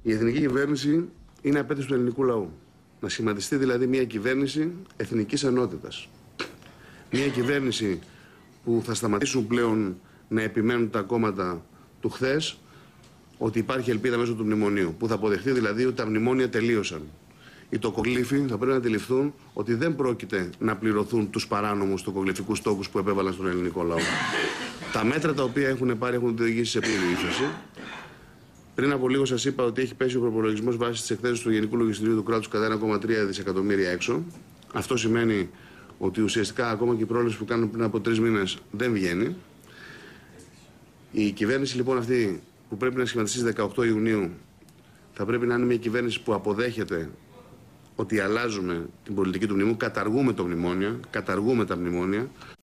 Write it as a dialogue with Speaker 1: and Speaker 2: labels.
Speaker 1: Η εθνική κυβέρνηση είναι απέτηση του ελληνικού λαού. Να σχηματιστεί δηλαδή μια κυβέρνηση εθνικής ενότητας. Μια κυβέρνηση που θα σταματήσουν πλέον να επιμένουν τα κόμματα του χθες ότι υπάρχει ελπίδα μέσω του μνημονίου. Που θα αποδεχτεί δηλαδή ότι τα μνημόνια τελείωσαν. Οι τοκογλύφοι θα πρέπει να αντιληφθούν ότι δεν πρόκειται να πληρωθούν τους παράνομους τοκογλυφικούς τόκους που επέβαλαν στον ελληνικό λαό. Τα μέτρα τα οποία έχουν πάρει έχουν οδηγήσει σε πλήρη ύφεση. Πριν από λίγο σας είπα ότι έχει πέσει ο προπολογισμός βάσει της εκθέσεως του Γενικού Λογιστηρίου του κράτους κατά 1,3 δισεκατομμύρια έξω. Αυτό σημαίνει ότι ουσιαστικά ακόμα και η πρόληψη που κάνουν πριν από 3 μήνες δεν βγαίνει. Η κυβέρνηση λοιπόν αυτή που πρέπει να σχηματιστεί στις 18 Ιουνίου θα πρέπει να είναι μια κυβέρνηση που αποδέχεται ότι αλλάζουμε την πολιτική του μνημού, καταργούμε το μνημόνιο, καταργούμε τα μνημόνια.